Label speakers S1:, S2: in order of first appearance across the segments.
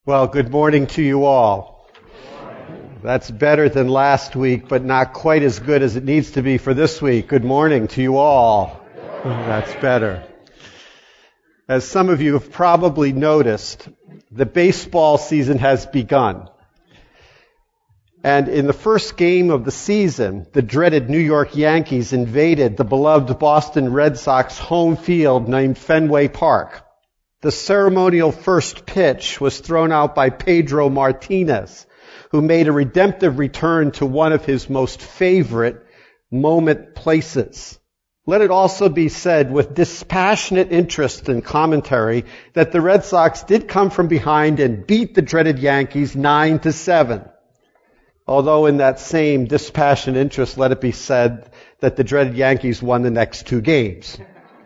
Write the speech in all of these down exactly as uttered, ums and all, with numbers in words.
S1: Well, good morning to you all. That's better than last week, but not quite as good as it needs to be for this week. Good morning to you all. That's better. As some of you have probably noticed, the baseball season has begun. And in the first game of the season, the dreaded New York Yankees invaded the beloved Boston Red Sox home field named Fenway Park. The ceremonial first pitch was thrown out by Pedro Martinez, who made a redemptive return to one of his most favorite moment places. Let it also be said with dispassionate interest and commentary that the Red Sox did come from behind and beat the dreaded Yankees nine to seven. Although in that same dispassionate interest, let it be said that the dreaded Yankees won the next two games.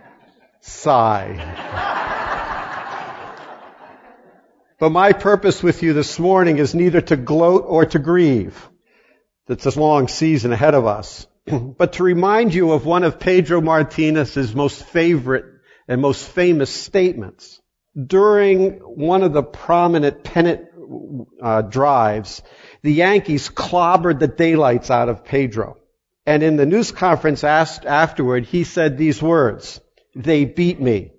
S1: Sigh. But my purpose with you this morning is neither to gloat or to grieve. It's a long season ahead of us. But to remind you of one of Pedro Martinez's most favorite and most famous statements. During one of the prominent pennant uh, drives, the Yankees clobbered the daylights out of Pedro. And in the news conference asked afterward, he said these words, "They beat me.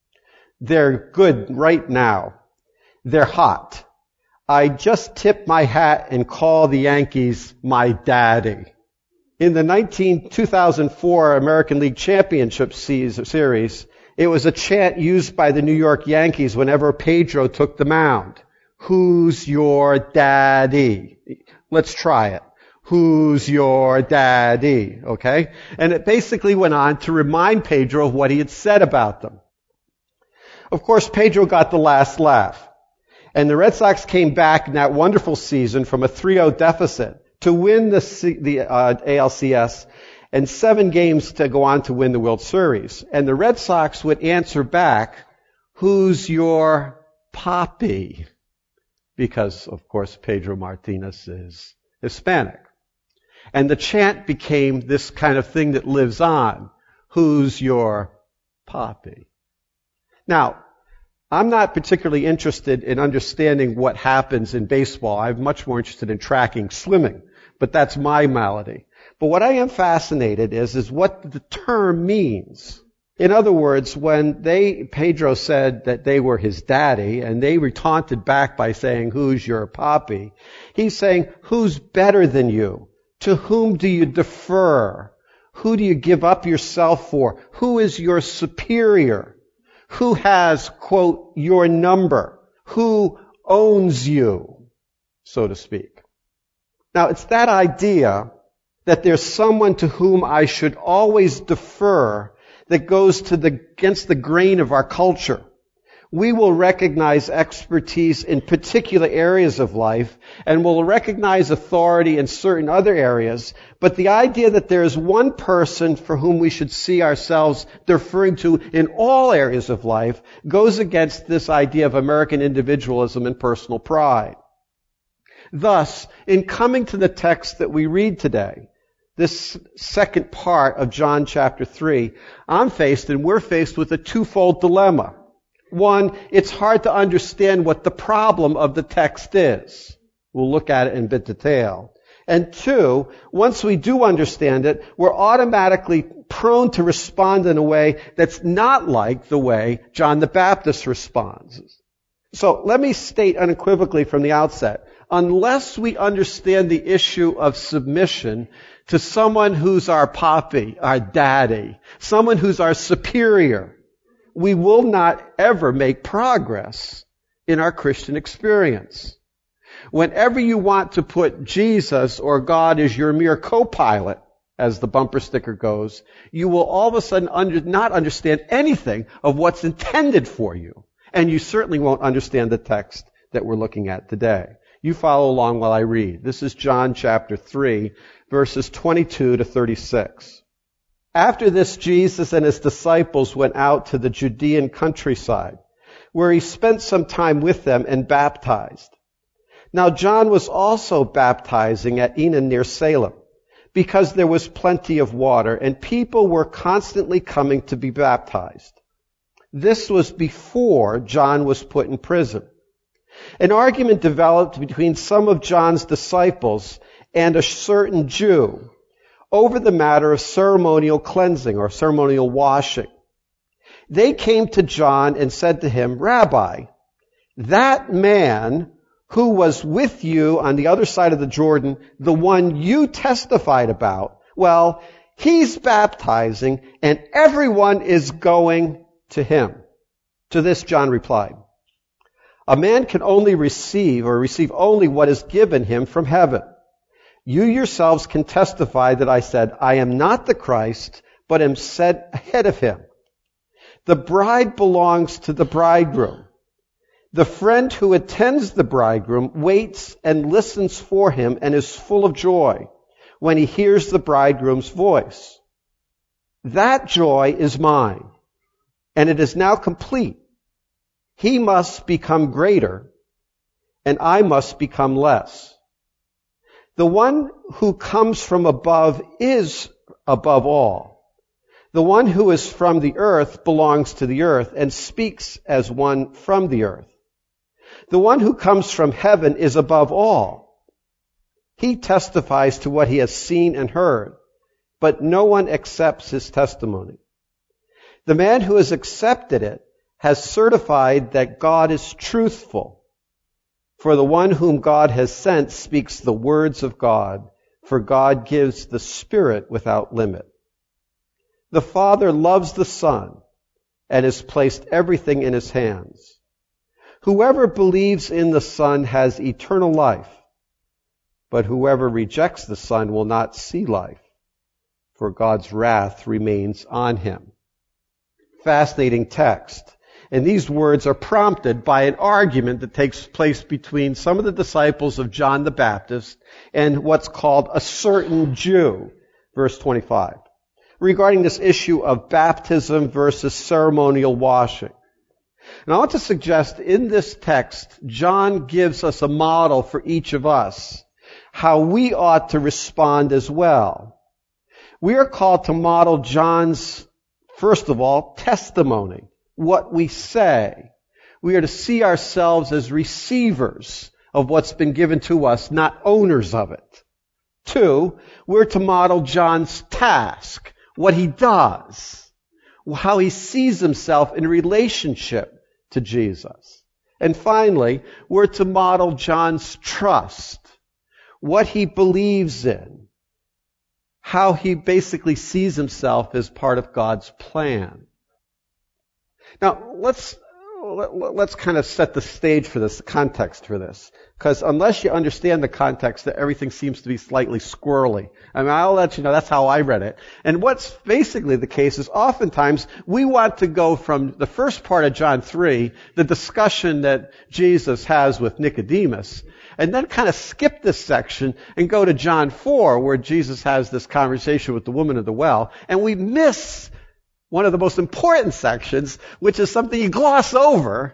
S1: They're good right now. They're hot. I just tip my hat and call the Yankees my daddy." In the nineteen two thousand four American League Championship Series, it was a chant used by the New York Yankees whenever Pedro took the mound. Who's your daddy? Let's try it. Who's your daddy? Okay? And it basically went on to remind Pedro of what he had said about them. Of course, Pedro got the last laugh. And the Red Sox came back in that wonderful season from a three oh deficit to win the, C, the uh, A L C S and seven games to go on to win the World Series. And the Red Sox would answer back, "Who's your papi?" Because, of course, Pedro Martinez is Hispanic. And the chant became this kind of thing that lives on. Who's your papi? Now, I'm not particularly interested in understanding what happens in baseball. I'm much more interested in tracking swimming, but that's my malady. But what I am fascinated is, is what the term means. In other words, when they, Pedro said that they were his daddy, and they taunted back by saying, "Who's your papi?" He's saying, who's better than you? To whom do you defer? Who do you give up yourself for? Who is your superior? Who has, quote, your number? Who owns you, so to speak? Now, it's that idea that there's someone to whom I should always defer that goes to the, against the grain of our culture. We will recognize expertise in particular areas of life, and will recognize authority in certain other areas, but the idea that there is one person for whom we should see ourselves deferring to in all areas of life goes against this idea of American individualism and personal pride. Thus, in coming to the text that we read today, this second part of John chapter three, I'm faced and we're faced with a twofold dilemma. One, it's hard to understand what the problem of the text is. We'll look at it in a bit detail. And two, once we do understand it, we're automatically prone to respond in a way that's not like the way John the Baptist responds. So let me state unequivocally from the outset, unless we understand the issue of submission to someone who's our papi, our daddy, someone who's our superior, we will not ever make progress in our Christian experience. Whenever you want to put Jesus or God as your mere co-pilot, as the bumper sticker goes, you will all of a sudden under, not understand anything of what's intended for you. And you certainly won't understand the text that we're looking at today. You follow along while I read. This is John chapter three, verses twenty-two to thirty-six. After this, Jesus and his disciples went out to the Judean countryside, where he spent some time with them and baptized. Now John was also baptizing at Enon near Salem, because there was plenty of water, and people were constantly coming to be baptized. This was before John was put in prison. An argument developed between some of John's disciples and a certain Jew over the matter of ceremonial cleansing or ceremonial washing. They came to John and said to him, "Rabbi, that man who was with you on the other side of the Jordan, the one you testified about, well, he's baptizing and everyone is going to him." To this John replied, "A man can only receive or receive only what is given him from heaven. You yourselves can testify that I said, I am not the Christ, but am sent ahead of him. The bride belongs to the bridegroom. The friend who attends the bridegroom waits and listens for him and is full of joy when he hears the bridegroom's voice. That joy is mine, and it is now complete. He must become greater, and I must become less. The one who comes from above is above all. The one who is from the earth belongs to the earth and speaks as one from the earth. The one who comes from heaven is above all. He testifies to what he has seen and heard, but no one accepts his testimony. The man who has accepted it has certified that God is truthful. For the one whom God has sent speaks the words of God, for God gives the Spirit without limit. The Father loves the Son and has placed everything in his hands. Whoever believes in the Son has eternal life, but whoever rejects the Son will not see life, for God's wrath remains on him." Fascinating text. And these words are prompted by an argument that takes place between some of the disciples of John the Baptist and what's called a certain Jew, verse twenty-five, regarding this issue of baptism versus ceremonial washing. And I want to suggest in this text, John gives us a model for each of us, how we ought to respond as well. We are called to model John's, first of all, testimony. What we say. We are to see ourselves as receivers of what's been given to us, not owners of it. Two, we're to model John's task, what he does, how he sees himself in relationship to Jesus. And finally, we're to model John's trust, what he believes in, how he basically sees himself as part of God's plan. Now, let's let's kind of set the stage for this, the context for this. Because unless you understand the context, that everything seems to be slightly squirrely. I mean, I'll let you know, that's how I read it. And what's basically the case is oftentimes we want to go from the first part of John three, the discussion that Jesus has with Nicodemus, and then kind of skip this section and go to John four, where Jesus has this conversation with the woman at the well, and we miss one of the most important sections, which is something you gloss over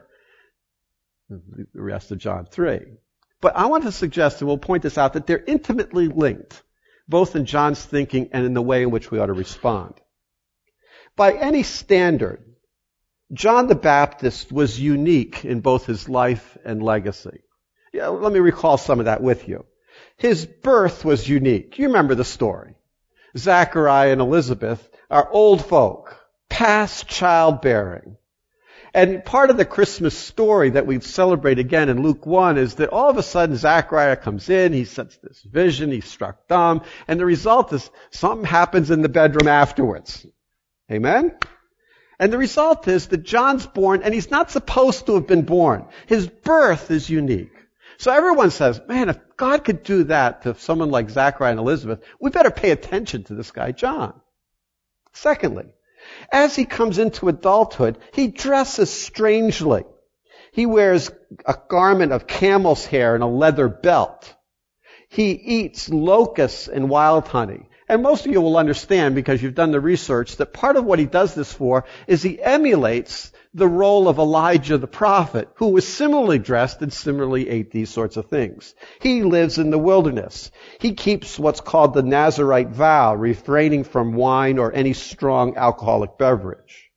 S1: the rest of John three. But I want to suggest, and we'll point this out, that they're intimately linked, both in John's thinking and in the way in which we ought to respond. By any standard, John the Baptist was unique in both his life and legacy. Yeah, let me recall some of that with you. His birth was unique. You remember the story. Zachariah and Elizabeth are old folk, past childbearing. And part of the Christmas story that we celebrate again in Luke one is that all of a sudden Zachariah comes in, he sets this vision, he's struck dumb, and the result is something happens in the bedroom afterwards. Amen? And the result is that John's born, and he's not supposed to have been born. His birth is unique. So everyone says, man, if God could do that to someone like Zachariah and Elizabeth, we better pay attention to this guy, John. Secondly, as he comes into adulthood, he dresses strangely. He wears a garment of camel's hair and a leather belt. He eats locusts and wild honey. And most of you will understand, because you've done the research, that part of what he does this for is he emulates the role of Elijah the prophet, who was similarly dressed and similarly ate these sorts of things. He lives in the wilderness. He keeps what's called the Nazirite vow, refraining from wine or any strong alcoholic beverage.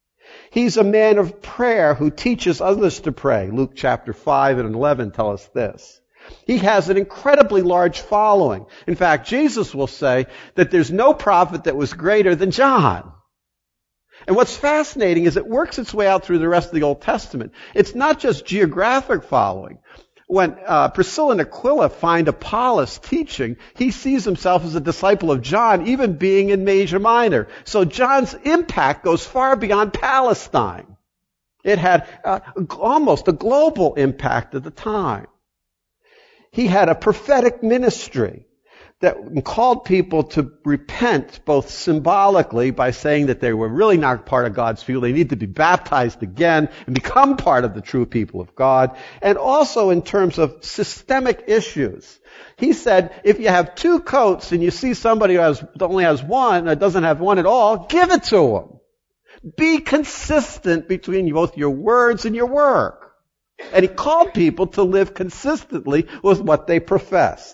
S1: He's a man of prayer who teaches others to pray. Luke chapter five and eleven tell us this. He has an incredibly large following. In fact, Jesus will say that there's no prophet that was greater than John. And what's fascinating is it works its way out through the rest of the Old Testament. It's not just geographic following. When uh, Priscilla and Aquila find Apollos teaching, he sees himself as a disciple of John, even being in Asia Minor. So John's impact goes far beyond Palestine. It had uh, almost a global impact at the time. He had a prophetic ministry that called people to repent, both symbolically by saying that they were really not part of God's people, they need to be baptized again and become part of the true people of God, and also in terms of systemic issues. He said, if you have two coats and you see somebody who has, only has one or doesn't have one at all, give it to them. Be consistent between both your words and your work. And he called people to live consistently with what they professed.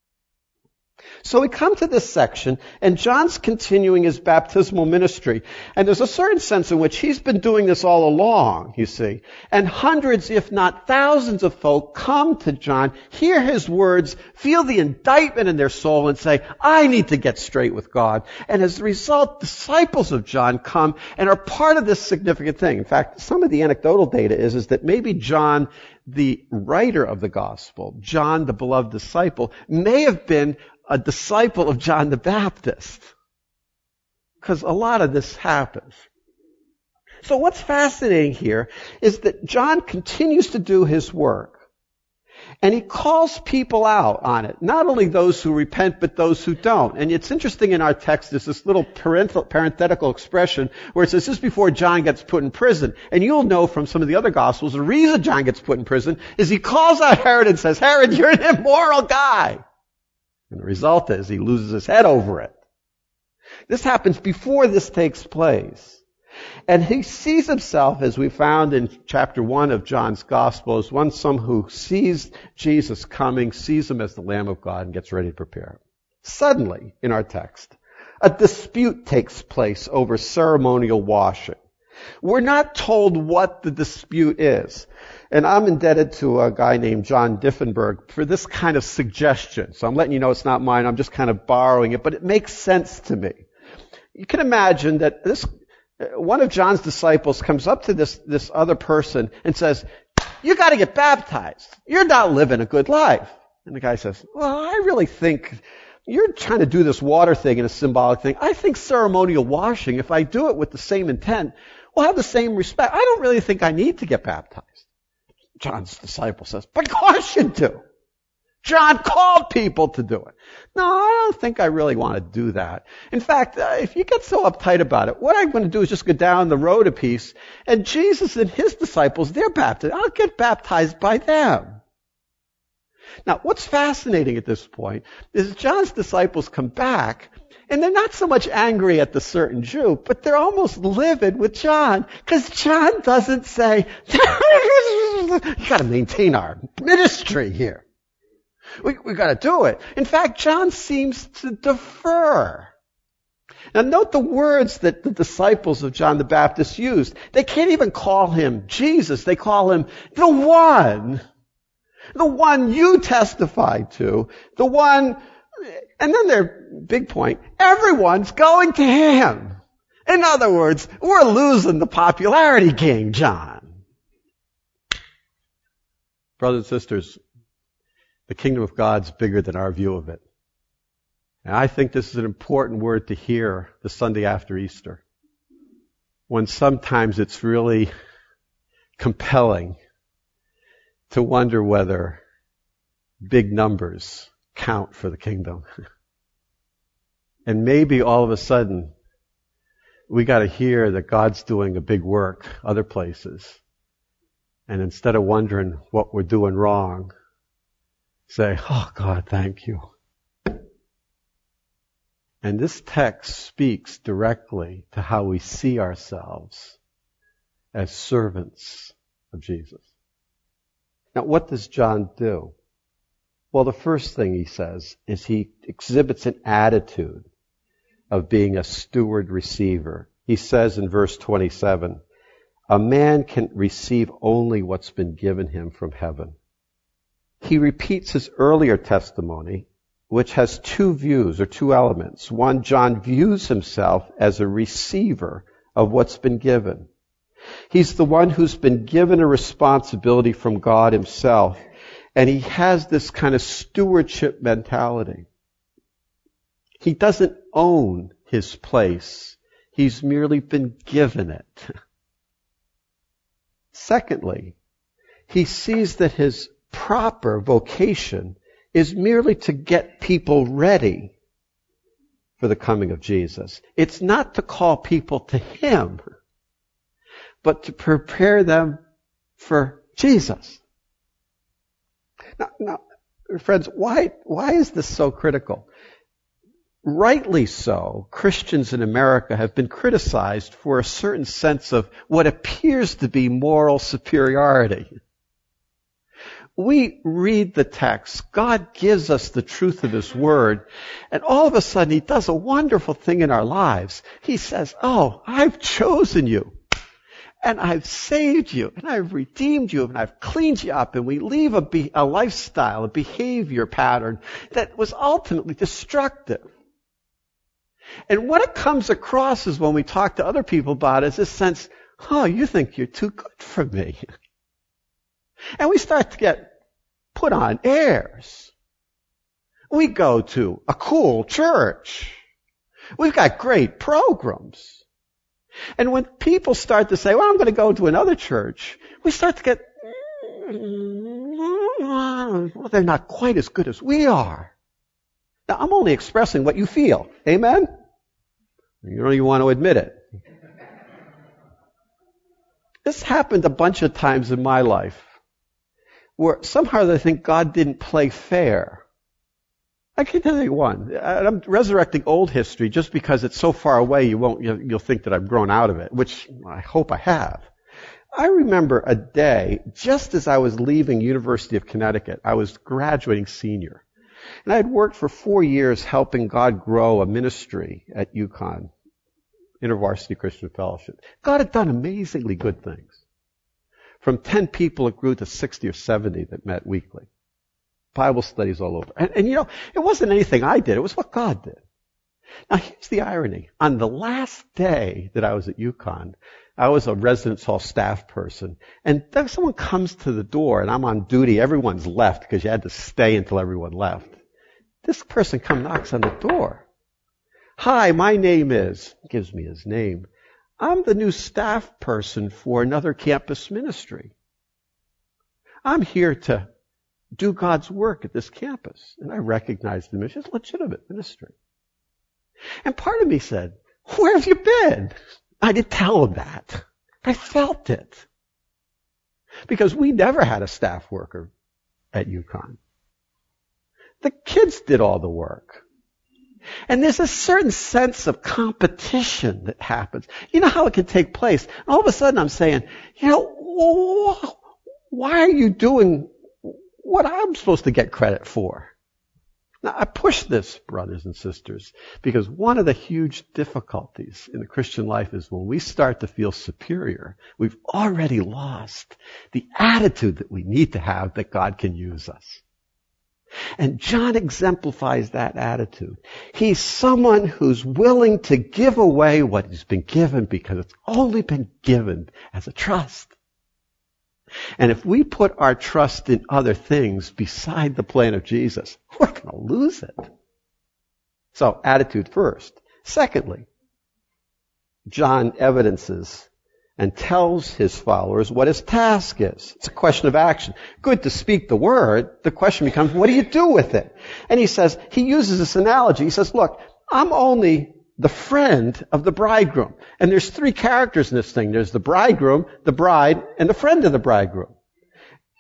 S1: So we come to this section, and John's continuing his baptismal ministry. And there's a certain sense in which he's been doing this all along, you see. And hundreds, if not thousands of folk come to John, hear his words, feel the indictment in their soul, and say, I need to get straight with God. And as a result, disciples of John come and are part of this significant thing. In fact, some of the anecdotal data is, is that maybe John, the writer of the gospel, John, the beloved disciple, may have been a disciple of John the Baptist. Because a lot of this happens. So what's fascinating here is that John continues to do his work. And he calls people out on it. Not only those who repent, but those who don't. And it's interesting in our text, there's this little parenthetical, parenthetical expression where it says just before John gets put in prison. And you'll know from some of the other Gospels, the reason John gets put in prison is he calls out Herod and says, Herod, you're an immoral guy. And the result is he loses his head over it. This happens before this takes place. And he sees himself, as we found in chapter one of John's Gospel, as one some who sees Jesus coming, sees him as the Lamb of God, and gets ready to prepare. Suddenly, in our text, a dispute takes place over ceremonial washing. We're not told what the dispute is. And I'm indebted to a guy named John Diffenberg for this kind of suggestion. So I'm letting you know it's not mine. I'm just kind of borrowing it, but it makes sense to me. You can imagine that this one of John's disciples comes up to this, this other person and says, you got to get baptized. You're not living a good life. And the guy says, well, I really think you're trying to do this water thing and a symbolic thing. I think ceremonial washing, if I do it with the same intent, will have the same respect. I don't really think I need to get baptized. John's disciple says, but of course you do. John called people to do it. No, I don't think I really want to do that. In fact, uh, if you get so uptight about it, what I'm going to do is just go down the road a piece, and Jesus and his disciples, they're baptized. I'll get baptized by them. Now, what's fascinating at this point is John's disciples come back, and they're not so much angry at the certain Jew, but they're almost livid with John, because John doesn't say, you got to maintain our ministry here. We, we got to do it. In fact, John seems to defer. Now note the words that the disciples of John the Baptist used. They can't even call him Jesus. They call him the one. The one you testified to. The one, and then their big point, everyone's going to him. In other words, we're losing the popularity game, John. Brothers and sisters, the kingdom of God's bigger than our view of it. And I think this is an important word to hear the Sunday after Easter, when sometimes it's really compelling to wonder whether big numbers count for the kingdom. And maybe all of a sudden, we got to hear that God's doing a big work other places. And instead of wondering what we're doing wrong, say, oh God, thank you. And this text speaks directly to how we see ourselves as servants of Jesus. Now, what does John do? Well, the first thing he says is he exhibits an attitude of being a steward receiver. He says in verse twenty-seven, a man can receive only what's been given him from heaven. He repeats his earlier testimony, which has two views or two elements. One, John views himself as a receiver of what's been given. He's the one who's been given a responsibility from God himself, and he has this kind of stewardship mentality. He doesn't own his place. He's merely been given it. Secondly, he sees that his proper vocation is merely to get people ready for the coming of Jesus. It's not to call people to him, but to prepare them for Jesus. Now, now friends, why, why is this so critical? Rightly so, Christians in America have been criticized for a certain sense of what appears to be moral superiority. We read the text, God gives us the truth of his word, and all of a sudden he does a wonderful thing in our lives. He says, oh, I've chosen you, and I've saved you, and I've redeemed you, and I've cleaned you up, and we leave a, be- a lifestyle, a behavior pattern that was ultimately destructive. And what it comes across is when we talk to other people about it is this sense, oh, you think you're too good for me. And we start to get put on airs. We go to a cool church. We've got great programs. And when people start to say, well, I'm going to go to another church, we start to get, well, they're not quite as good as we are. Now, I'm only expressing what you feel. Amen? You don't even want to admit it. This happened a bunch of times in my life, where somehow they think God didn't play fair. I can tell you one. I'm resurrecting old history just because it's so far away you won't, you'll think that I've grown out of it, which I hope I have. I remember a day, just as I was leaving University of Connecticut, I was graduating senior. And I had worked for four years helping God grow a ministry at UConn, InterVarsity Christian Fellowship. God had done amazingly good things. From ten people, it grew to sixty or seventy that met weekly. Bible studies all over. And, and you know, it wasn't anything I did. It was what God did. Now, here's the irony. On the last day that I was at UConn, I was a residence hall staff person. And then someone comes to the door, and I'm on duty. Everyone's left because you had to stay until everyone left. This person comes, knocks on the door. Hi, my name is, gives me his name. I'm the new staff person for another campus ministry. I'm here to do God's work at this campus. And I recognized him as a legitimate ministry. And part of me said, where have you been? I didn't tell him that. I felt it. Because we never had a staff worker at UConn. The kids did all the work. And there's a certain sense of competition that happens. You know how it can take place. All of a sudden I'm saying, you know, why are you doing what I'm supposed to get credit for? Now, I push this, brothers and sisters, because one of the huge difficulties in the Christian life is when we start to feel superior, we've already lost the attitude that we need to have that God can use us. And John exemplifies that attitude. He's someone who's willing to give away what has been given because it's only been given as a trust. And if we put our trust in other things beside the plan of Jesus, we're going to lose it. So, attitude first. Secondly, John evidences and tells his followers what his task is. It's a question of action. Good to speak the word. The question becomes, what do you do with it? And he says, he uses this analogy. He says, look, I'm only the friend of the bridegroom. And there's three characters in this thing. There's the bridegroom, the bride, and the friend of the bridegroom.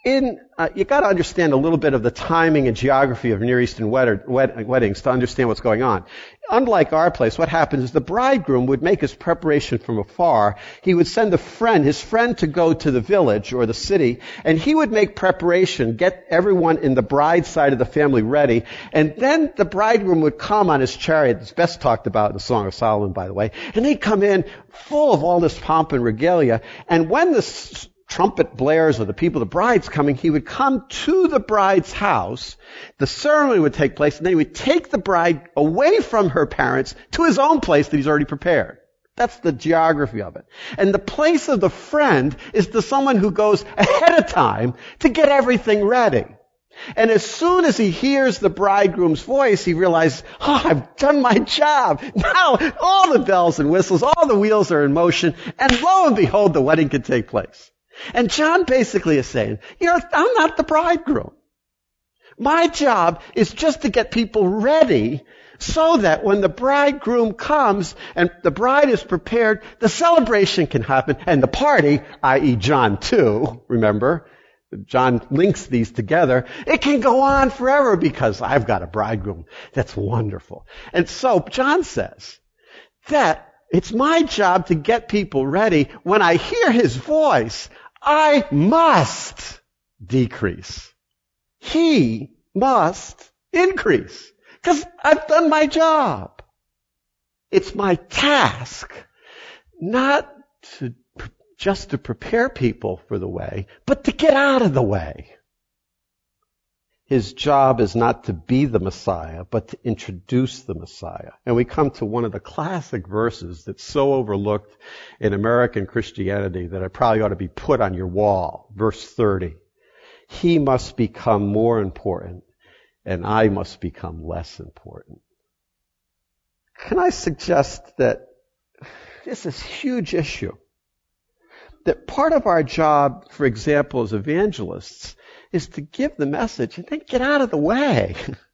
S1: in, uh, you got to understand a little bit of the timing and geography of Near Eastern wed- wed- weddings to understand what's going on. Unlike our place, what happens is the bridegroom would make his preparation from afar. He would send a friend, his friend, to go to the village or the city, and he would make preparation, get everyone in the bride side of the family ready, and then the bridegroom would come on his chariot. It's best talked about in the Song of Solomon, by the way, and he'd come in full of all this pomp and regalia, and when the s- trumpet blares or the people, the bride's coming, he would come to the bride's house, the ceremony would take place, and then he would take the bride away from her parents to his own place that he's already prepared. That's the geography of it. And the place of the friend is to someone who goes ahead of time to get everything ready. And as soon as he hears the bridegroom's voice, he realizes, oh, I've done my job. Now all the bells and whistles, all the wheels are in motion, and lo and behold, the wedding can take place. And John basically is saying, you know, I'm not the bridegroom. My job is just to get people ready so that when the bridegroom comes and the bride is prepared, the celebration can happen and the party, that is. John two, remember, John links these together, it can go on forever because I've got a bridegroom that's wonderful. And so John says that it's my job to get people ready. When I hear his voice, I must decrease. He must increase. Because I've done my job. It's my task not to just to prepare people for the way, but to get out of the way. His job is not to be the Messiah, but to introduce the Messiah. And we come to one of the classic verses that's so overlooked in American Christianity that it probably ought to be put on your wall. Verse thirty. He must become more important, and I must become less important. Can I suggest that this is a huge issue? That part of our job, for example, as evangelists, is to give the message and then get out of the way.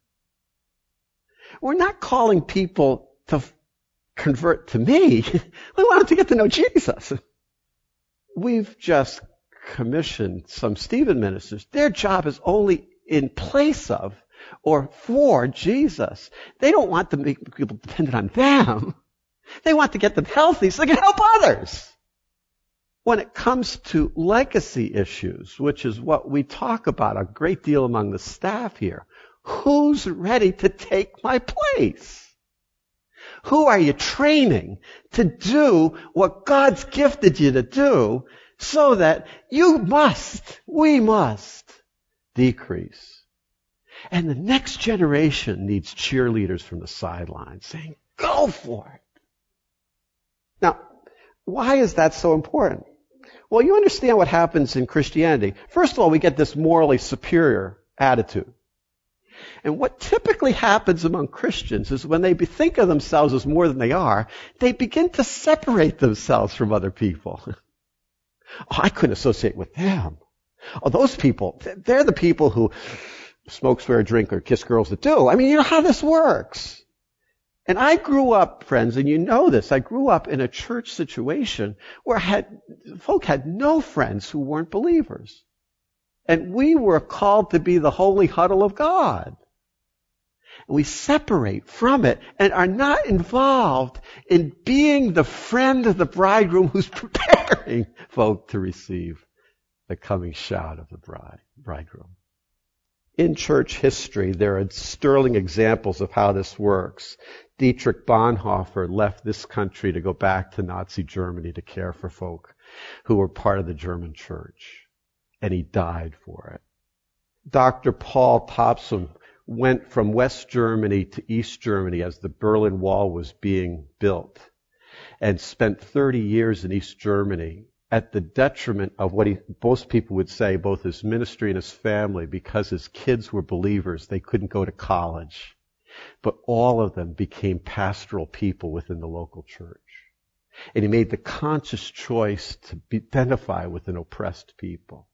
S1: We're not calling people to convert to me. We want them to get to know Jesus. We've just commissioned some Stephen ministers. Their job is only in place of or for Jesus. They don't want to make people dependent on them. They want to get them healthy so they can help others. When it comes to legacy issues, which is what we talk about a great deal among the staff here, who's ready to take my place? Who are you training to do what God's gifted you to do so that you must, we must decrease? And the next generation needs cheerleaders from the sidelines saying, go for it. Now, why is that so important? Well, you understand what happens in Christianity. First of all, we get this morally superior attitude. And what typically happens among Christians is when they think of themselves as more than they are, they begin to separate themselves from other people. Oh, I couldn't associate with them. Oh, those people, they're the people who smoke, swear, drink, or kiss girls that do. I mean, you know how this works. And I grew up, friends, and you know this, I grew up in a church situation where I had, folk had no friends who weren't believers. And we were called to be the holy huddle of God. And we separate from it and are not involved in being the friend of the bridegroom who's preparing folk to receive the coming shout of the bride, bridegroom. In church history, there are sterling examples of how this works. Dietrich Bonhoeffer left this country to go back to Nazi Germany to care for folk who were part of the German church. And he died for it. Doctor Paul Topsum went from West Germany to East Germany as the Berlin Wall was being built and spent thirty years in East Germany at the detriment of what he, most people would say, both his ministry and his family, because his kids were believers, they couldn't go to college. But all of them became pastoral people within the local church. And he made the conscious choice to be, identify with an oppressed people.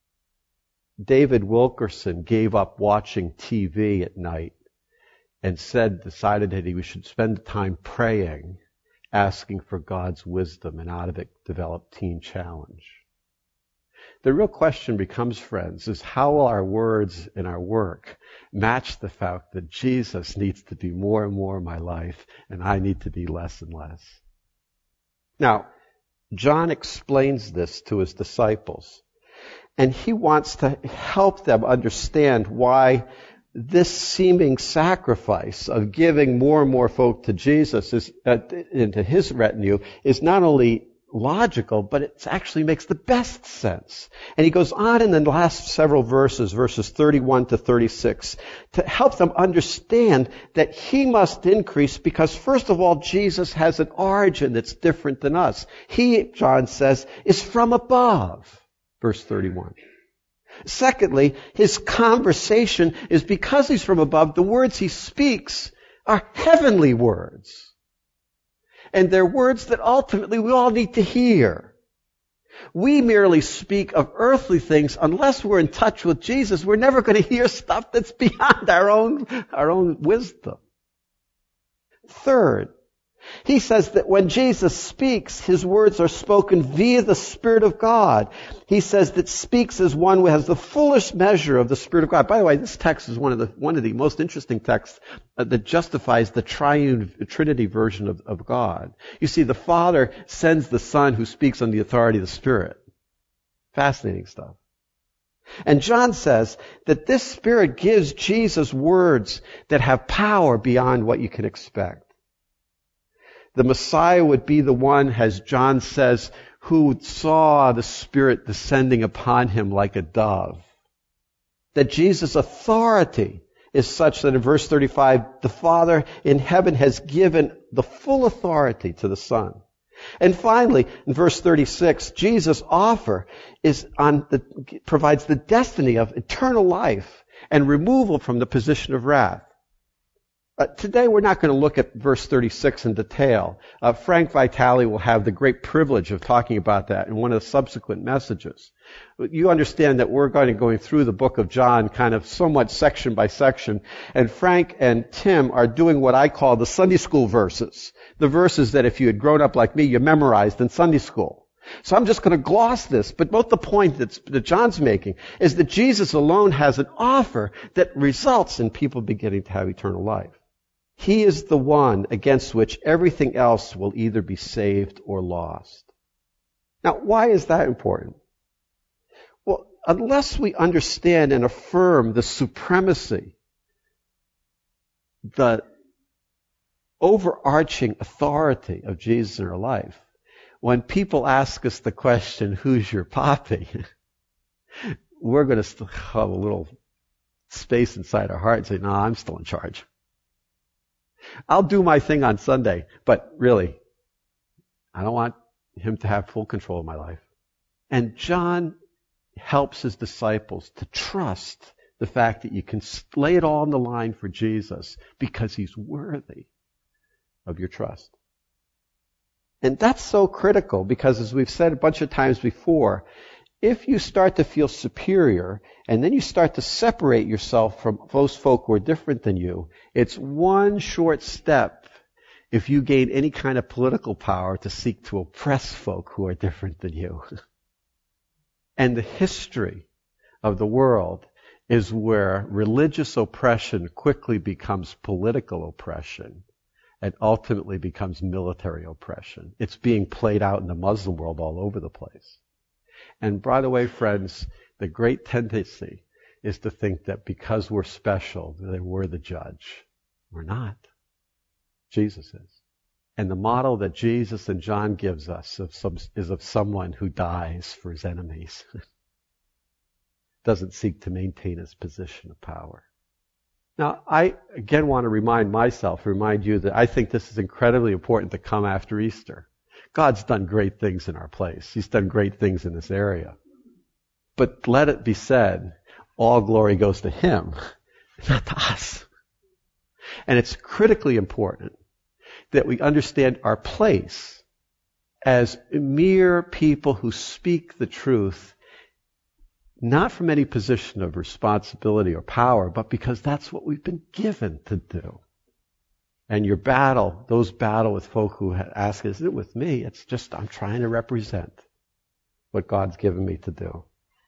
S1: David Wilkerson gave up watching T V at night and said, decided that he should spend time praying, asking for God's wisdom, and out of it developed Teen Challenge. The real question becomes, friends, is how will our words and our work match the fact that Jesus needs to do more and more in my life, and I need to be less and less? Now, John explains this to his disciples, and he wants to help them understand why this seeming sacrifice of giving more and more folk to Jesus is, uh, into his retinue is not only logical, but it actually makes the best sense. And he goes on in the last several verses, verses thirty-one to thirty-six, to help them understand that he must increase because, first of all, Jesus has an origin that's different than us. He, John says, is from above, verse thirty-one. Secondly, his conversation is because he's from above, the words he speaks are heavenly words. And they're words that ultimately we all need to hear. We merely speak of earthly things unless we're in touch with Jesus. We're never going to hear stuff that's beyond our own, our own wisdom. Third, he says that when Jesus speaks, his words are spoken via the Spirit of God. He says that speaks as one who has the fullest measure of the Spirit of God. By the way, this text is one of the one of the most interesting texts uh, that justifies the triune Trinity version of, of God. You see, the Father sends the Son who speaks on the authority of the Spirit. Fascinating stuff. And John says that this Spirit gives Jesus words that have power beyond what you can expect. The Messiah would be the one, as John says, who saw the Spirit descending upon him like a dove. That Jesus' authority is such that in verse thirty-five, the Father in heaven has given the full authority to the Son. And finally, in verse thirty-six, Jesus' offer is on the, provides the destiny of eternal life and removal from the position of wrath. Uh, today we're not going to look at verse thirty-six in detail. Uh, Frank Vitale will have the great privilege of talking about that in one of the subsequent messages. But you understand that we're going to go through the book of John kind of somewhat section by section, and Frank and Tim are doing what I call the Sunday school verses. The verses that if you had grown up like me, you memorized in Sunday school. So I'm just going to gloss this, but both the point that's, that John's making is that Jesus alone has an offer that results in people beginning to have eternal life. He is the one against which everything else will either be saved or lost. Now, why is that important? Well, unless we understand and affirm the supremacy, the overarching authority of Jesus in our life, when people ask us the question, who's your papi? We're going to still have a little space inside our heart and say, no, I'm still in charge. I'll do my thing on Sunday, but really, I don't want him to have full control of my life. And John helps his disciples to trust the fact that you can lay it all on the line for Jesus because he's worthy of your trust. And that's so critical because, as we've said a bunch of times before, if you start to feel superior and then you start to separate yourself from those folk who are different than you, it's one short step if you gain any kind of political power to seek to oppress folk who are different than you. And the history of the world is where religious oppression quickly becomes political oppression and ultimately becomes military oppression. It's being played out in the Muslim world all over the place. And by the way, friends, the great tendency is to think that because we're special, that we're the judge. We're not. Jesus is. And the model that Jesus and John gives us of some, is of someone who dies for his enemies. Doesn't seek to maintain his position of power. Now, I again want to remind myself, remind you that I think this is incredibly important to come after Easter. God's done great things in our place. He's done great things in this area. But let it be said, all glory goes to him, not to us. And it's critically important that we understand our place as mere people who speak the truth, not from any position of responsibility or power, but because that's what we've been given to do. And your battle, those battle with folk who ask, is it with me? It's just I'm trying to represent what God's given me to do.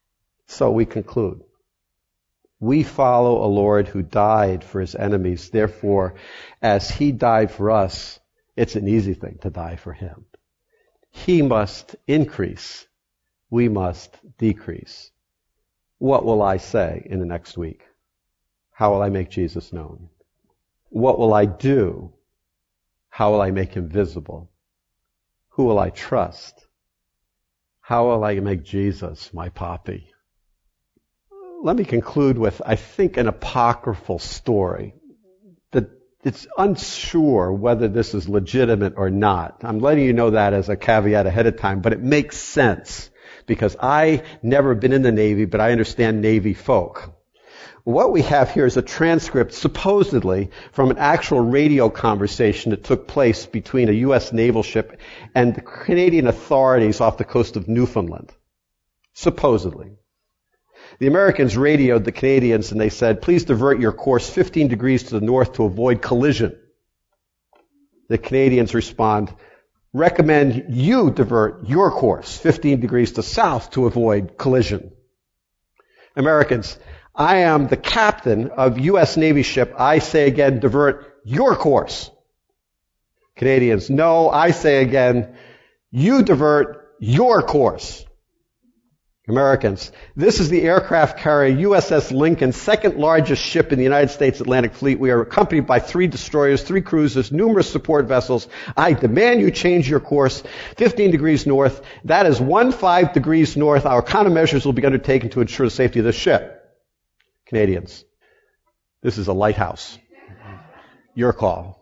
S1: So we conclude. We follow a Lord who died for his enemies. Therefore, as he died for us, it's an easy thing to die for him. He must increase. We must decrease. What will I say in the next week? How will I make Jesus known? What will I do? How will I make him visible? Who will I trust? How will I make Jesus my poppy? Let me conclude with, I think, an apocryphal story that it's unsure whether this is legitimate or not. I'm letting you know that as a caveat ahead of time, but it makes sense because I never been in the Navy, but I understand Navy folk. What we have here is a transcript, supposedly, from an actual radio conversation that took place between a U S naval ship and the Canadian authorities off the coast of Newfoundland. Supposedly. The Americans radioed the Canadians and they said, please divert your course fifteen degrees to the north to avoid collision. The Canadians respond, recommend you divert your course fifteen degrees to south to avoid collision. Americans, I am the captain of U S Navy ship. I say again, divert your course. Canadians, no, I say again, you divert your course. Americans, this is the aircraft carrier U S S Lincoln, second largest ship in the United States Atlantic Fleet. We are accompanied by three destroyers, three cruisers, numerous support vessels. I demand you change your course fifteen degrees north. That is one five degrees north. Our countermeasures will be undertaken to ensure the safety of the ship. Canadians, this is a lighthouse. Your call.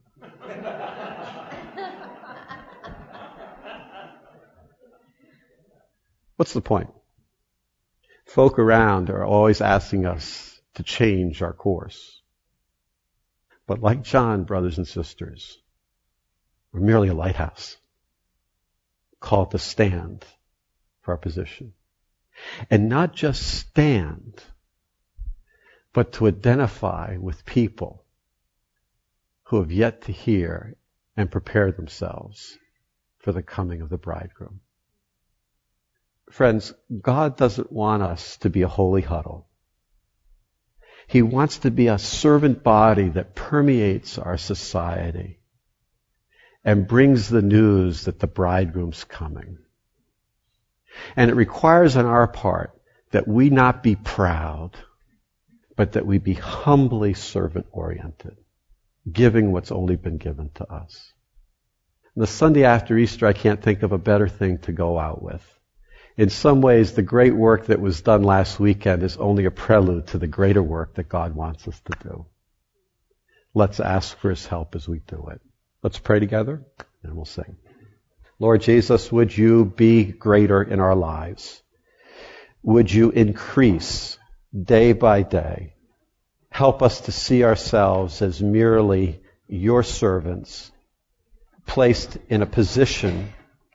S1: What's the point? Folk around are always asking us to change our course. But like John, brothers and sisters, we're merely a lighthouse called to stand for our position. And not just stand, but to identify with people who have yet to hear and prepare themselves for the coming of the bridegroom. Friends, God doesn't want us to be a holy huddle. He wants to be a servant body that permeates our society and brings the news that the bridegroom's coming. And it requires on our part that we not be proud, but that we be humbly servant-oriented, giving what's only been given to us. And the Sunday after Easter, I can't think of a better thing to go out with. In some ways, the great work that was done last weekend is only a prelude to the greater work that God wants us to do. Let's ask for his help as we do it. Let's pray together, and we'll sing. Lord Jesus, would you be greater in our lives? Would you increase day by day? Help us to see ourselves as merely your servants, placed in a position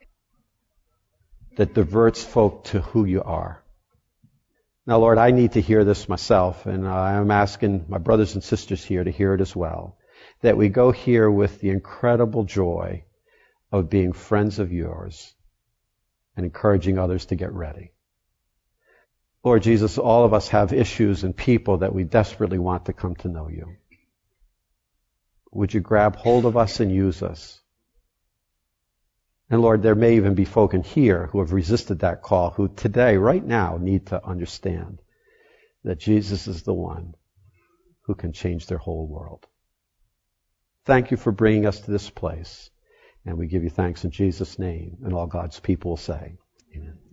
S1: that diverts folk to who you are. Now, Lord, I need to hear this myself, and I'm asking my brothers and sisters here to hear it as well, that we go here with the incredible joy of being friends of yours and encouraging others to get ready. Lord Jesus, all of us have issues and people that we desperately want to come to know you. Would you grab hold of us and use us? And Lord, there may even be folk in here who have resisted that call, who today, right now, need to understand that Jesus is the one who can change their whole world. Thank you for bringing us to this place. And we give you thanks in Jesus' name. And all God's people will say, amen.